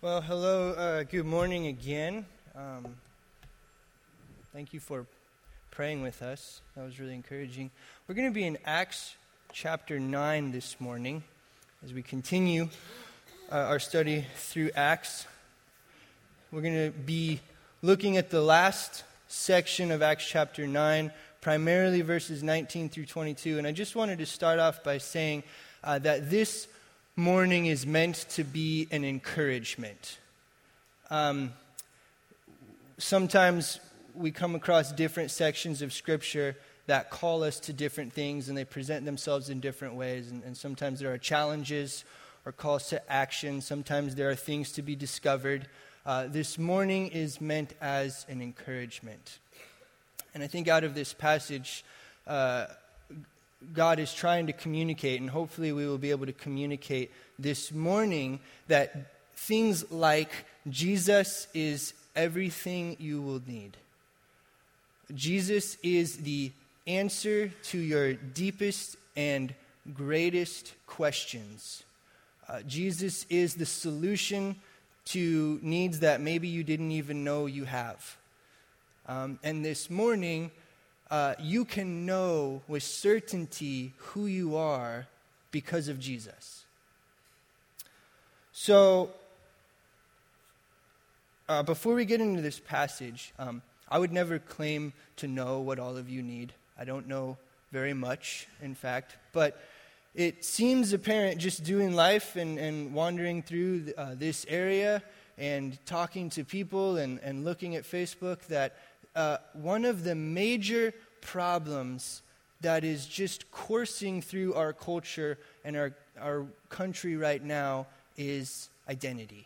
Well, hello, good morning again. Thank you for praying with us. That was really encouraging. We're going to be in Acts chapter 9 this morning as we continue our study through Acts. We're going to be looking at the last section of Acts chapter 9, primarily verses 19 through 22. And I just wanted to start off by saying that this morning is meant to be an encouragement. Sometimes we come across different sections of Scripture that call us to different things, and they present themselves in different ways. And sometimes there are challenges or calls to action. Sometimes there are things to be discovered. This morning is meant as an encouragement. And I think out of this passage, God is trying to communicate, and hopefully we will be able to communicate this morning, that things like Jesus is everything you will need. Jesus is the answer to your deepest and greatest questions. Jesus is the solution to needs that maybe you didn't even know you have. And this morning, you can know with certainty who you are because of Jesus. So, before we get into this passage, I would never claim to know what all of you need. I don't know very much, in fact, but it seems apparent just doing life and wandering through this area and talking to people and looking at Facebook that one of the major problems that is just coursing through our culture and our country right now is identity.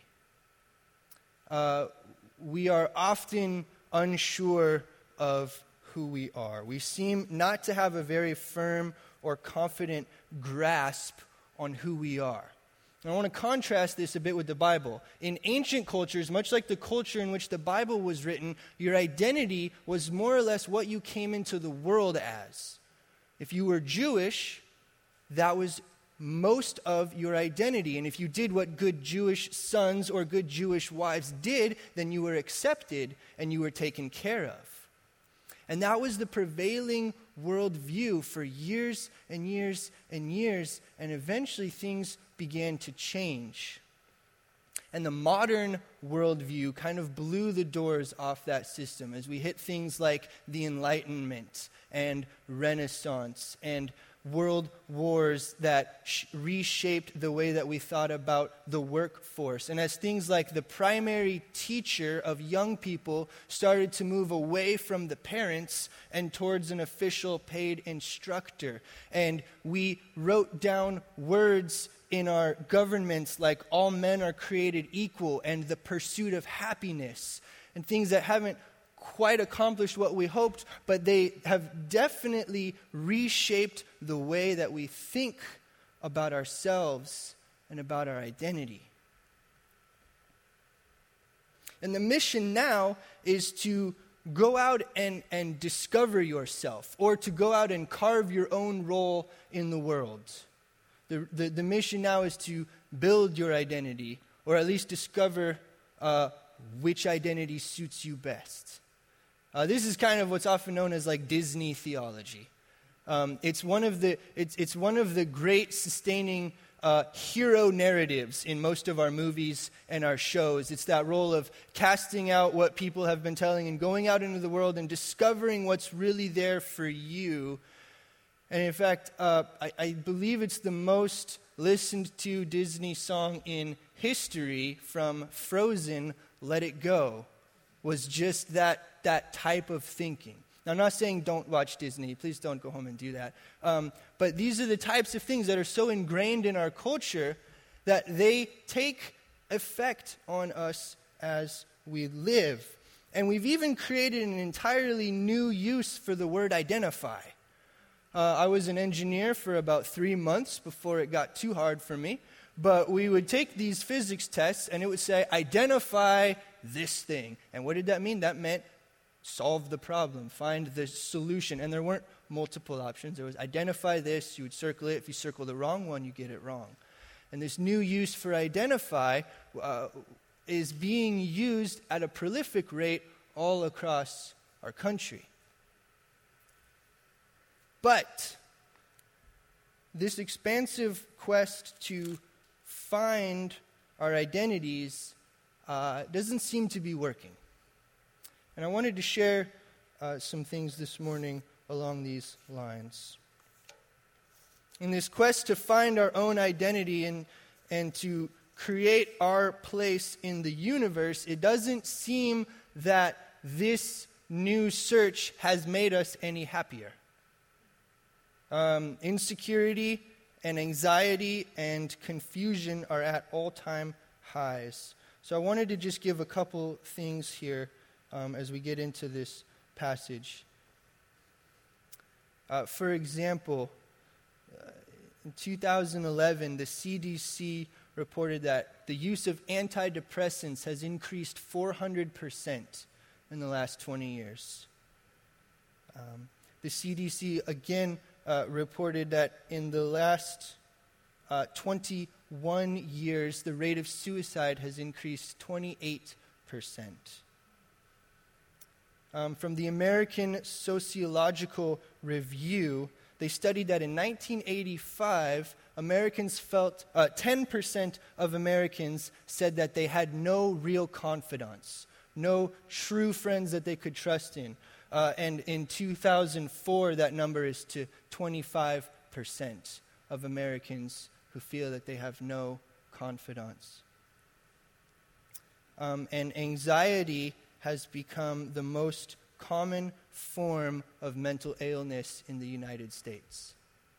We are often unsure of who we are. We seem not to have a very firm or confident grasp on who we are. I want to contrast this a bit with the Bible. In ancient cultures, much like the culture in which the Bible was written, your identity was more or less what you came into the world as. If you were Jewish, that was most of your identity. And if you did what good Jewish sons or good Jewish wives did, then you were accepted and you were taken care of. And that was the prevailing worldview for years and years and years, and eventually things began to change. And the modern worldview kind of blew the doors off that system as we hit things like the Enlightenment and Renaissance and world wars that reshaped the way that we thought about the workforce. And as things like the primary teacher of young people started to move away from the parents and towards an official paid instructor. And we wrote down words in our governments like all men are created equal and the pursuit of happiness, and things that haven't quite accomplished what we hoped, but they have definitely reshaped the way that we think about ourselves and about our identity. And the mission now is to go out and discover yourself, or to go out and carve your own role in the world. The mission now is to build your identity, or at least discover which identity suits you best. This is kind of what's often known as like Disney theology. It's one of the great sustaining hero narratives in most of our movies and our shows. It's that role of casting out what people have been telling and going out into the world and discovering what's really there for you. And in fact, I believe it's the most listened to Disney song in history, from Frozen, Let It Go, was just that type of thinking. Now, I'm not saying don't watch Disney. Please don't go home and do that. But these are the types of things that are so ingrained in our culture that they take effect on us as we live. And we've even created an entirely new use for the word identify. I was an engineer for about 3 months before it got too hard for me. But we would take these physics tests, and it would say, identify this thing. And what did that mean? That meant solve the problem, find the solution. And there weren't multiple options. There was identify this, you would circle it. If you circle the wrong one, you get it wrong. And this new use for identify is being used at a prolific rate all across our country. But this expansive quest to find our identities doesn't seem to be working. And I wanted to share some things this morning along these lines. In this quest to find our own identity and to create our place in the universe, it doesn't seem that this new search has made us any happier. Insecurity and anxiety and confusion are at all-time highs. So I wanted to just give a couple things here as we get into this passage. For example, in 2011, the CDC reported that the use of antidepressants has increased 400% in the last 20 years. The CDC again reported that in the last 21 years, the rate of suicide has increased 28%. From the American Sociological Review, they studied that in 1985, 10% of Americans said that they had no real confidants, no true friends that they could trust in. And in 2004, that number is to 25% of Americans who feel that they have no confidants. And anxiety has become the most common form of mental illness in the United States.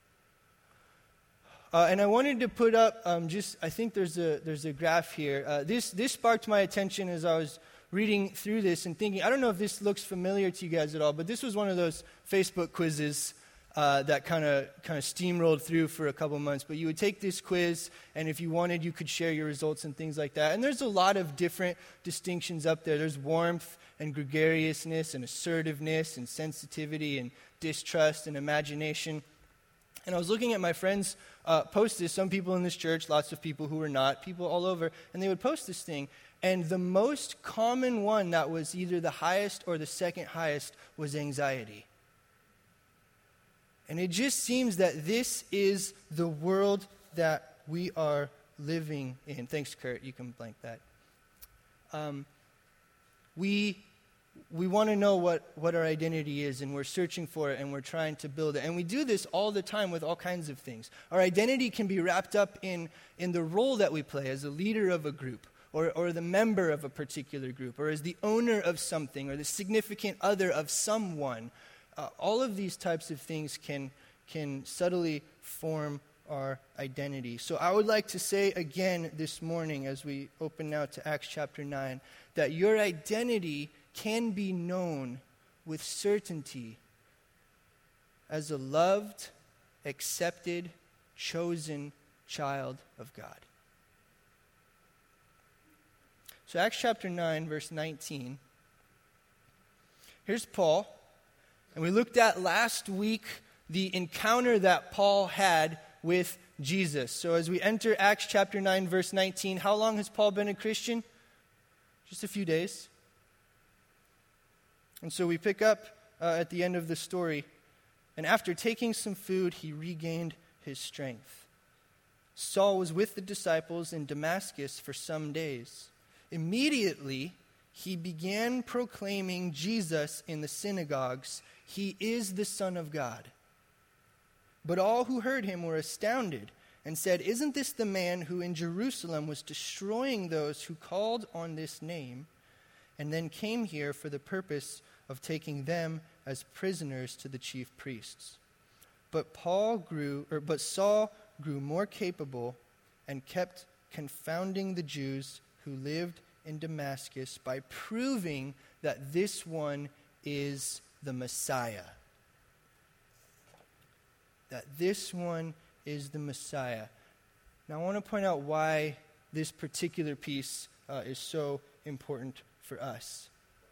And I wanted to put up I think there's a graph here. This sparked my attention as I was reading through this and thinking, I don't know if this looks familiar to you guys at all, but this was one of those Facebook quizzes that kind of steamrolled through for a couple months. But you would take this quiz, and if you wanted, you could share your results and things like that. And there's a lot of different distinctions up there. There's warmth and gregariousness and assertiveness and sensitivity and distrust and imagination. And I was looking at my friends post this, some people in this church, lots of people who were not, people all over, and they would post this thing. And the most common one that was either the highest or the second highest was anxiety. And it just seems that this is the world that we are living in. Thanks, Kurt. You can blank that. We want to know what our identity is, and we're searching for it, and we're trying to build it. And we do this all the time with all kinds of things. Our identity can be wrapped up in the role that we play as a leader of a group, or the member of a particular group, or as the owner of something, or the significant other of someone. All of these types of things can subtly form our identity. So I would like to say again this morning, as we open now to Acts chapter 9, that your identity can be known with certainty as a loved, accepted, chosen child of God. So Acts chapter 9, verse 19. Here's Paul. And we looked at last week the encounter that Paul had with Jesus. So as we enter Acts chapter 9, verse 19, how long has Paul been a Christian? Just a few days. And so we pick up at the end of the story. And after taking some food, he regained his strength. Saul was with the disciples in Damascus for some days. Immediately, he began proclaiming Jesus in the synagogues. He is the Son of God. But all who heard him were astounded and said, "Isn't this the man who in Jerusalem was destroying those who called on this name, and then came here for the purpose of taking them as prisoners to the chief priests?" But Saul grew more capable and kept confounding the Jews who lived in Damascus by proving that this one is the Messiah. That this one is the Messiah. Now I want to point out why this particular piece is so important for us.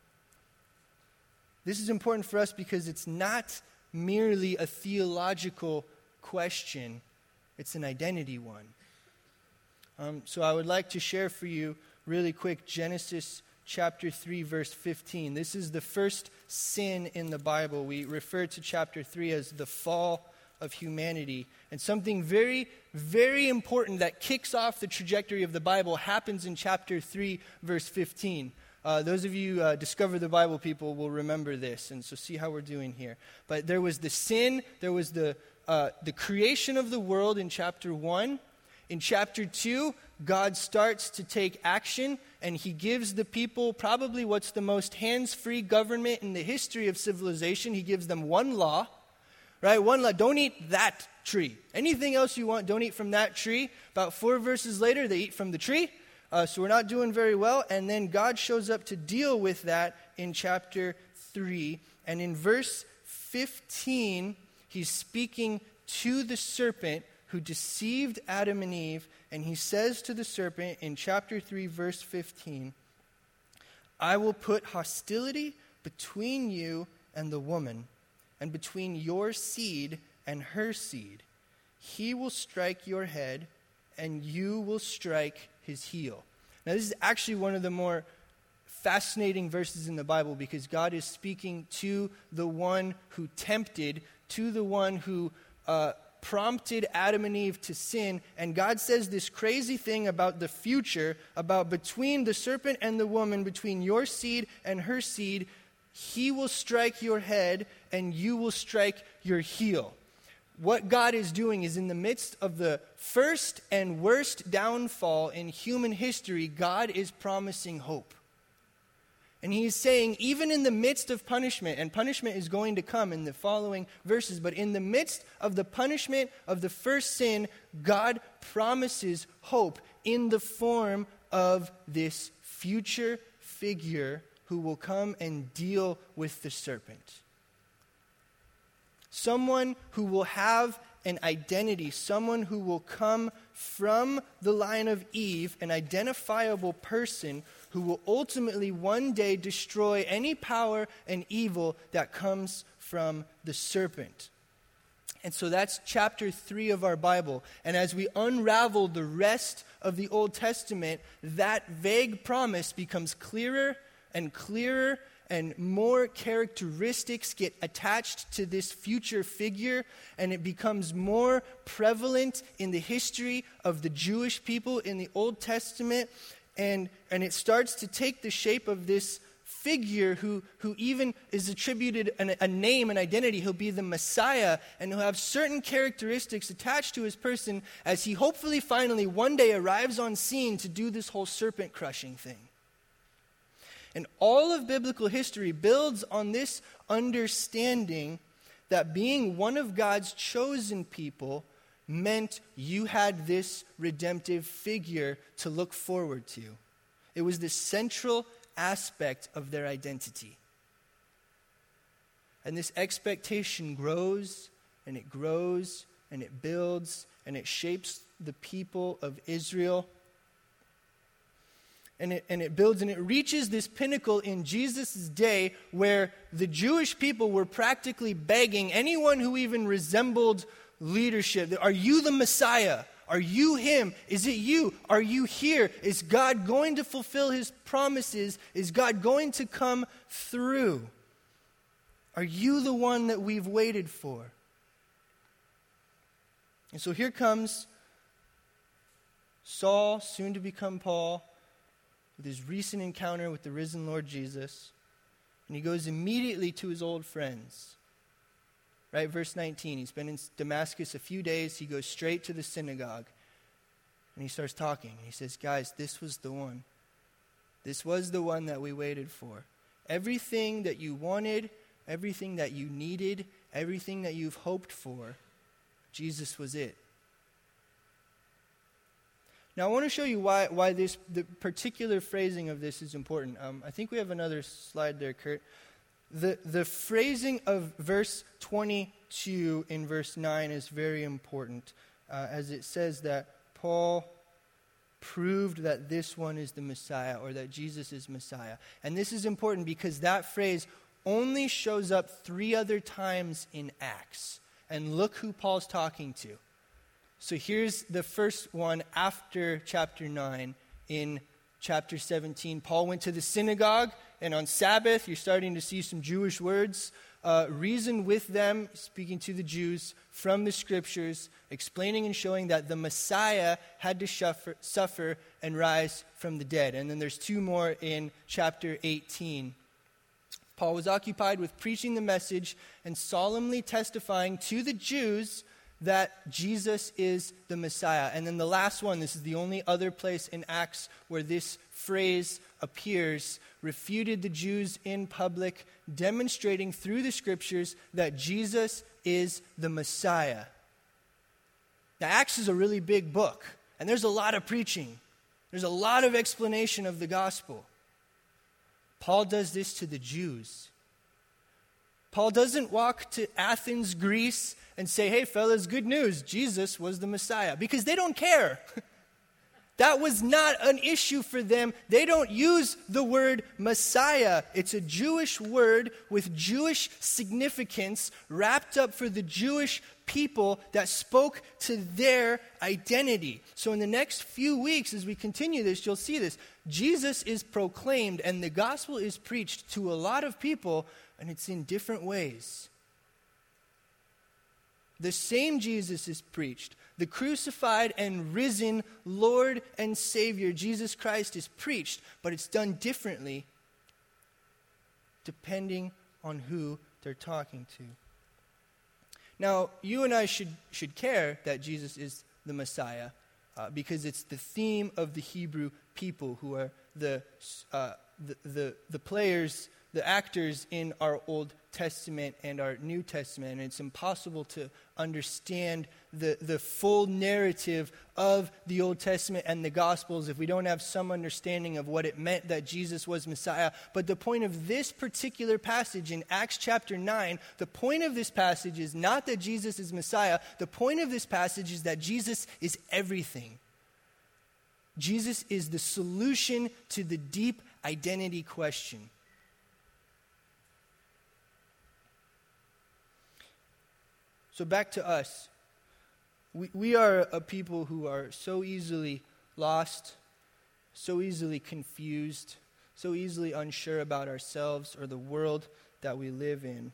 This is important for us because it's not merely a theological question, it's an identity one. So I would like to share for you really quick, Genesis chapter 3, verse 15. This is the first sin in the Bible. We refer to chapter 3 as the fall of humanity. And something very, very important that kicks off the trajectory of the Bible happens in chapter 3, verse 15. Those of you Discover the Bible people will remember this, and so see how we're doing here. But there was the sin, there was the creation of the world in chapter 1. In chapter 2, God starts to take action, and he gives the people probably what's the most hands-free government in the history of civilization. He gives them one law, right? One law, don't eat that tree. Anything else you want, don't eat from that tree. About 4 verses later, they eat from the tree. So we're not doing very well. And then God shows up to deal with that in chapter 3. And in verse 15, he's speaking to the serpent who deceived Adam and Eve, and he says to the serpent in chapter 3, verse 15, I will put hostility between you and the woman, and between your seed and her seed. He will strike your head, and you will strike his heel. Now, this is actually one of the more fascinating verses in the Bible, because God is speaking to the one who tempted, to the one who prompted Adam and Eve to sin, and God says this crazy thing about the future, about between the serpent and the woman, between your seed and her seed, he will strike your head and you will strike your heel. What God is doing is, in the midst of the first and worst downfall in human history, God is promising hope. And he's saying, even in the midst of punishment, and punishment is going to come in the following verses, but in the midst of the punishment of the first sin, God promises hope in the form of this future figure who will come and deal with the serpent. Someone who will have an identity, someone who will come from the line of Eve, an identifiable person who will ultimately one day destroy any power and evil that comes from the serpent. And so that's chapter 3 of our Bible. And as we unravel the rest of the Old Testament, that vague promise becomes clearer and clearer, and more characteristics get attached to this future figure, and it becomes more prevalent in the history of the Jewish people in the Old Testament, and it starts to take the shape of this figure who even is attributed a name, an identity. He'll be the Messiah, and he'll have certain characteristics attached to his person as he hopefully finally one day arrives on scene to do this whole serpent crushing thing. And all of biblical history builds on this understanding that being one of God's chosen people meant you had this redemptive figure to look forward to. It was the central aspect of their identity. And this expectation grows, and it grows, and it builds, and it shapes the people of Israel. And it builds, and it reaches this pinnacle in Jesus' day where the Jewish people were practically begging anyone who even resembled leadership, are you the Messiah? Are you him? Is it you? Are you here? Is God going to fulfill his promises? Is God going to come through? Are you the one that we've waited for? And so here comes Saul, soon to become Paul, with his recent encounter with the risen Lord Jesus. And he goes immediately to his old friends. Right, verse 19, he's been in Damascus a few days. He goes straight to the synagogue. And he starts talking. And he says, guys, this was the one. This was the one that we waited for. Everything that you wanted, everything that you needed, everything that you've hoped for, Jesus was it. Now, I want to show you why the particular phrasing of this is important. I think we have another slide there, Kurt. The phrasing of verse 22 in verse 9 is very important, as it says that Paul proved that this one is the Messiah, or that Jesus is Messiah. And this is important because that phrase only shows up 3 other times in Acts. And look who Paul's talking to. So here's the first one after chapter 9 in chapter 17. Paul went to the synagogue, and on Sabbath, you're starting to see some Jewish words. Reason with them, speaking to the Jews from the scriptures, explaining and showing that the Messiah had to suffer and rise from the dead. And then there's two more in chapter 18. Paul was occupied with preaching the message and solemnly testifying to the Jews that Jesus is the Messiah. And then the last one, this is the only other place in Acts where this phrase appears, refuted the Jews in public, demonstrating through the scriptures that Jesus is the Messiah. Now, Acts is a really big book, and there's a lot of preaching. There's a lot of explanation of the gospel. Paul does this to the Jews. Paul doesn't walk to Athens, Greece, and say, hey, fellas, good news, Jesus was the Messiah, because they don't care. That was not an issue for them. They don't use the word Messiah. It's a Jewish word with Jewish significance wrapped up for the Jewish people that spoke to their identity. So in the next few weeks, as we continue this, you'll see this. Jesus is proclaimed and the gospel is preached to a lot of people, and it's in different ways. The same Jesus is preached. The crucified and risen Lord and Savior, Jesus Christ, is preached, but it's done differently depending on who they're talking to. Now, you and I should care that Jesus is the Messiah because it's the theme of the Hebrew people who are the players, the actors in our Old Testament and our New Testament. And it's impossible to understand the full narrative of the Old Testament and the Gospels if we don't have some understanding of what it meant that Jesus was Messiah. But the point of this particular passage in Acts chapter 9, the point of this passage is not that Jesus is Messiah. The point of this passage is that Jesus is everything. Jesus is the solution to the deep identity question. So back to us. We are a people who are so easily lost, so easily confused, so easily unsure about ourselves or the world that we live in.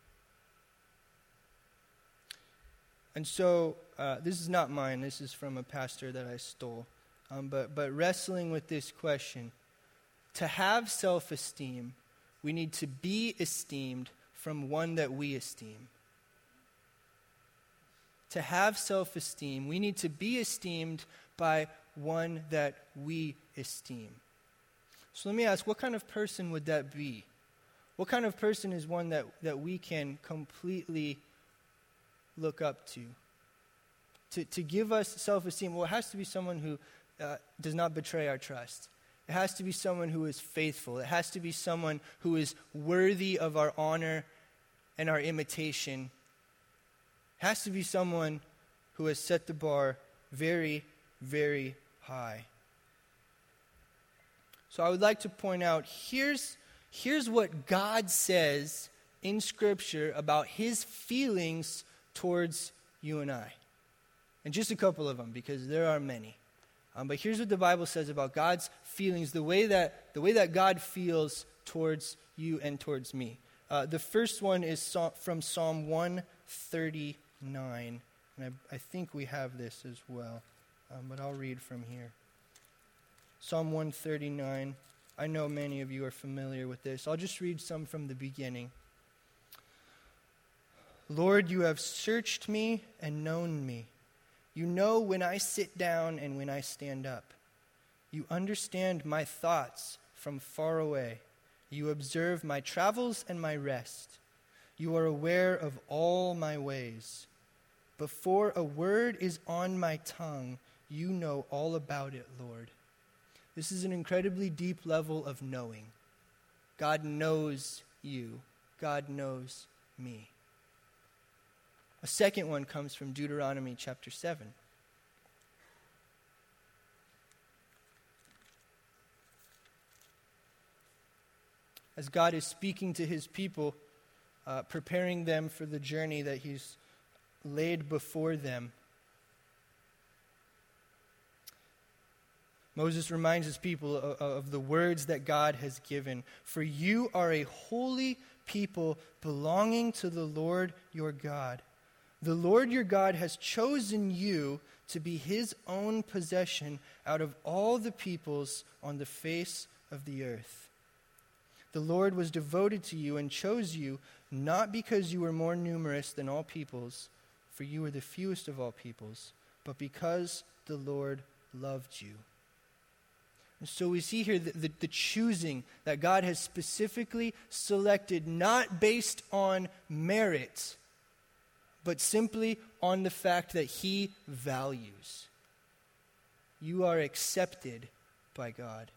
And so, this is not mine, this is from a pastor that I stole. But wrestling with this question, to have self-esteem, we need to be esteemed from one that we esteem. To have self-esteem, we need to be esteemed by one that we esteem. So let me ask, what kind of person would that be? What kind of person is one that we can completely look up to? To give us self-esteem, well, it has to be someone who does not betray our trust. It has to be someone who is faithful. It has to be someone who is worthy of our honor and our imitation. It has to be someone who has set the bar very, very high. So I would like to point out, here's what God says in Scripture about his feelings towards you and I. And just a couple of them, because there are many. But here's what the Bible says about God's feelings, the way that God feels towards you and towards me. The first one is from Psalm 139. And I think we have this as well, but I'll read from here. Psalm 139. I know many of you are familiar with this. I'll just read some from the beginning. Lord, you have searched me and known me. You know when I sit down and when I stand up. You understand my thoughts from far away. You observe my travels and my rest. You are aware of all my ways. Before a word is on my tongue, you know all about it, Lord. This is an incredibly deep level of knowing. God knows you. God knows me. A second one comes from Deuteronomy chapter 7. As God is speaking to his people, preparing them for the journey that he's laid before them. Moses reminds his people of the words that God has given. For you are a holy people belonging to the Lord your God. The Lord your God has chosen you to be his own possession out of all the peoples on the face of the earth. The Lord was devoted to you and chose you, not because you were more numerous than all peoples, for you were the fewest of all peoples, but because the Lord loved you. And so we see here the choosing that God has specifically selected, not based on merit, but simply on the fact that he values. You are accepted by God.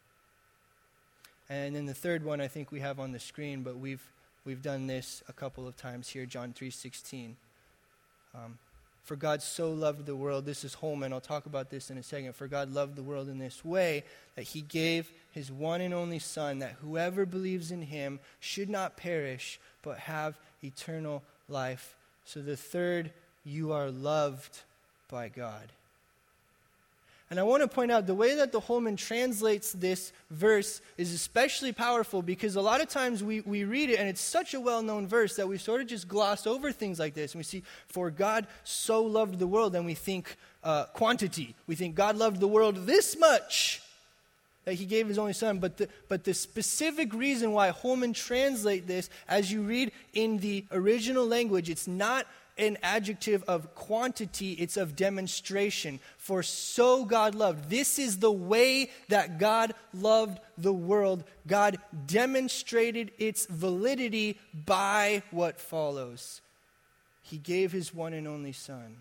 And then the third one I think we have on the screen, but we've done this a couple of times here, John 3:16. For God so loved the world, this is Holman, I'll talk about this in a second. For God loved the world in this way, that he gave his one and only Son, that whoever believes in him should not perish, but have eternal life. So the third, you are loved by God. And I want to point out the way that the Holman translates this verse is especially powerful, because a lot of times we read it and it's such a well-known verse that we sort of just gloss over things like this. And we see, for God so loved the world, and we think quantity. We think God loved the world this much that he gave his only Son. But the specific reason why Holman translate this, as you read in the original language, it's not an adjective of quantity, it's of demonstration. For so God loved. This is the way that God loved the world. God demonstrated its validity by what follows. He gave his one and only Son.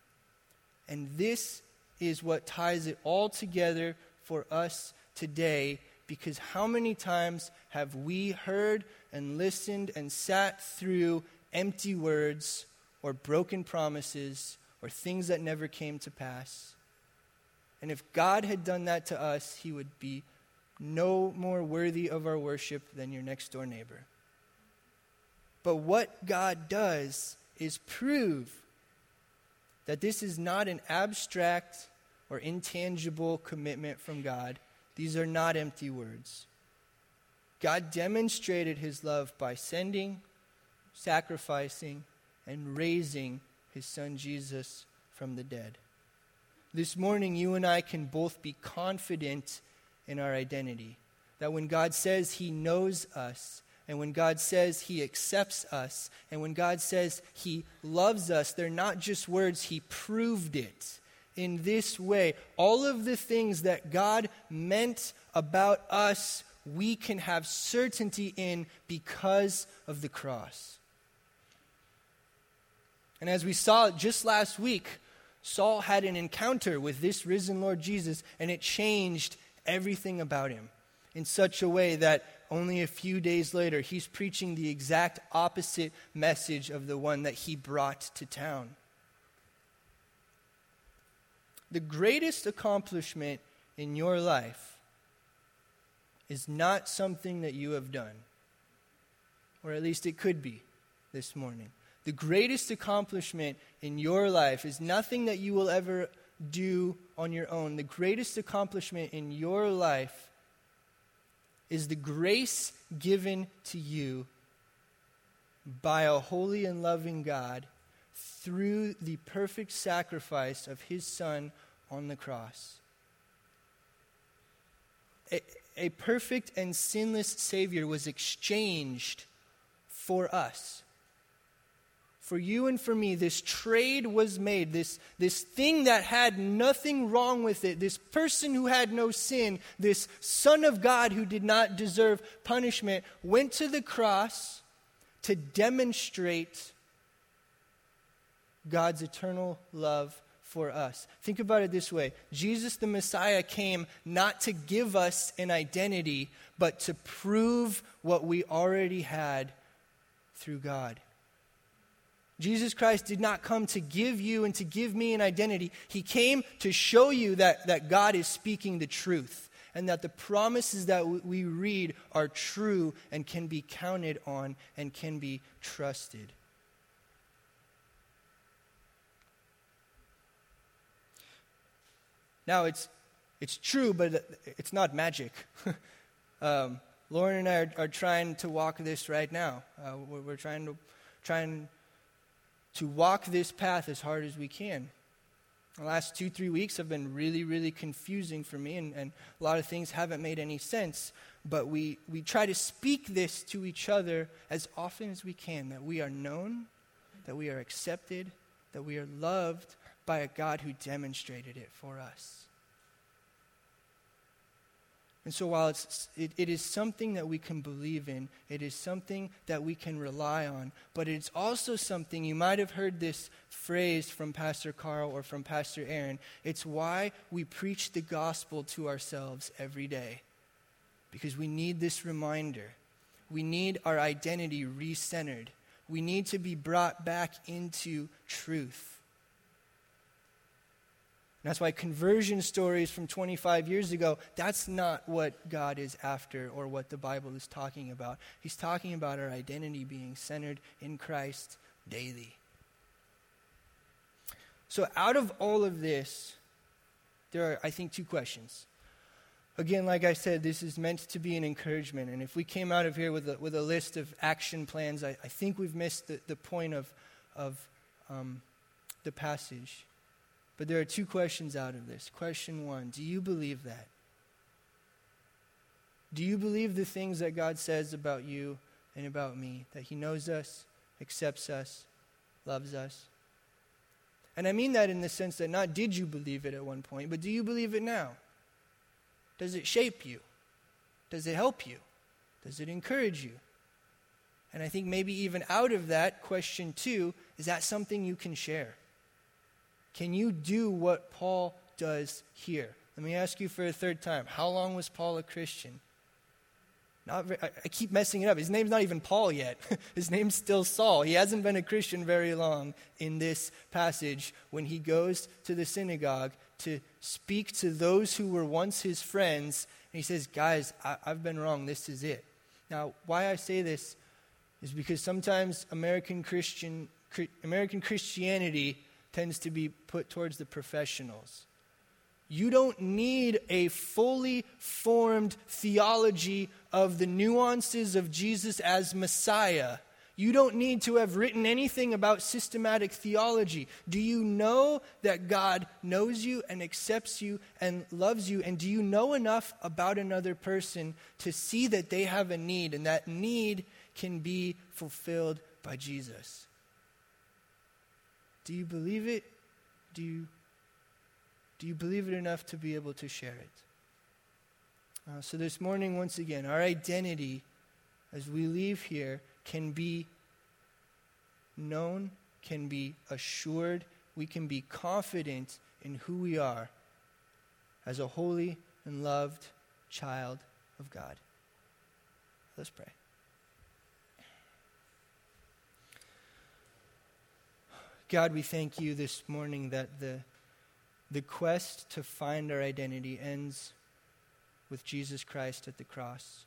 And this is what ties it all together for us today, because how many times have we heard and listened and sat through empty words or broken promises, or things that never came to pass? And if God had done that to us, he would be no more worthy of our worship than your next door neighbor. But what God does is prove that this is not an abstract or intangible commitment from God. These are not empty words. God demonstrated his love by sending, sacrificing, and raising his Son Jesus from the dead. This morning, you and I can both be confident in our identity. That when God says he knows us, and when God says he accepts us, and when God says he loves us, they're not just words, he proved it in this way. All of the things that God meant about us, we can have certainty in because of the cross. And as we saw just last week, Saul had an encounter with this risen Lord Jesus, and it changed everything about him in such a way that only a few days later, he's preaching the exact opposite message of the one that he brought to town. The greatest accomplishment in your life is not something that you have done, or at least it could be this morning. The greatest accomplishment in your life is nothing that you will ever do on your own. The greatest accomplishment in your life is the grace given to you by a holy and loving God through the perfect sacrifice of his Son on the cross. A perfect and sinless Savior was exchanged for us. For you and for me, this trade was made, this thing that had nothing wrong with it, this person who had no sin, this Son of God who did not deserve punishment, went to the cross to demonstrate God's eternal love for us. Think about it this way. Jesus the Messiah came not to give us an identity, but to prove what we already had through God. Jesus Christ did not come to give you and to give me an identity. He came to show you that God is speaking the truth, and that the promises that we read are true and can be counted on and can be trusted. Now, it's It's true, but it's not magic. Lauren and I are trying to walk this right now. We're trying to walk this path as hard as we can. The last 2-3 weeks have been really, really confusing for me, and a lot of things haven't made any sense. But we try to speak this to each other as often as we can, that we are known, that we are accepted, that we are loved by a God who demonstrated it for us. And so while it is something that we can believe in, it is something that we can rely on, but it's also something, you might have heard this phrase from Pastor Carl or from Pastor Aaron, it's why we preach the gospel to ourselves every day. Because we need this reminder. We need our identity recentered. We need to be brought back into truth. And that's why conversion stories from 25 years ago, that's not what God is after or what the Bible is talking about. He's talking about our identity being centered in Christ daily. So out of all of this, there are, I think, 2 questions. Again, like I said, this is meant to be an encouragement. And if we came out of here with a list of action plans, I think we've missed the point of the passage. But there are 2 questions out of this. Question 1, do you believe that? Do you believe the things that God says about you and about me? That he knows us, accepts us, loves us? And I mean that in the sense that not did you believe it at one point, but do you believe it now? Does it shape you? Does it help you? Does it encourage you? And I think maybe even out of that, question 2, is that something you can share? Can you do what Paul does here? Let me ask you for a 3rd time. How long was Paul a Christian? I keep messing it up. His name's not even Paul yet. His name's still Saul. He hasn't been a Christian very long in this passage when he goes to the synagogue to speak to those who were once his friends. And he says, guys, I've been wrong. This is it. Now, why I say this is because sometimes American Christianity tends to be put towards the professionals. You don't need a fully formed theology of the nuances of Jesus as Messiah. You don't need to have written anything about systematic theology. Do you know that God knows you and accepts you and loves you? And do you know enough about another person to see that they have a need and that need can be fulfilled by Jesus? Do you believe it? Do you believe it enough to be able to share it? So this morning, once again, our identity as we leave here can be known, can be assured, we can be confident in who we are as a holy and loved child of God. Let's pray. God, we thank you this morning that the quest to find our identity ends with Jesus Christ at the cross.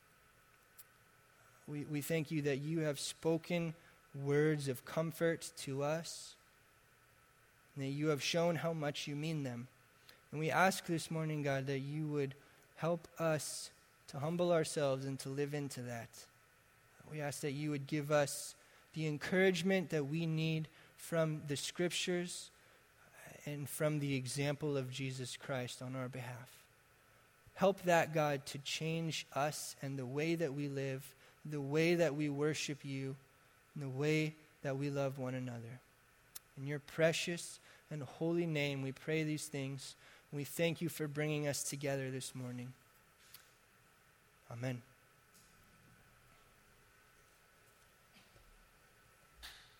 We thank you that you have spoken words of comfort to us, and that you have shown how much you mean them. And we ask this morning, God, that you would help us to humble ourselves and to live into that. We ask that you would give us the encouragement that we need from the Scriptures and from the example of Jesus Christ on our behalf. Help that, God, to change us and the way that we live, the way that we worship you, and the way that we love one another. In your precious and holy name, we pray these things. We thank you for bringing us together this morning. Amen.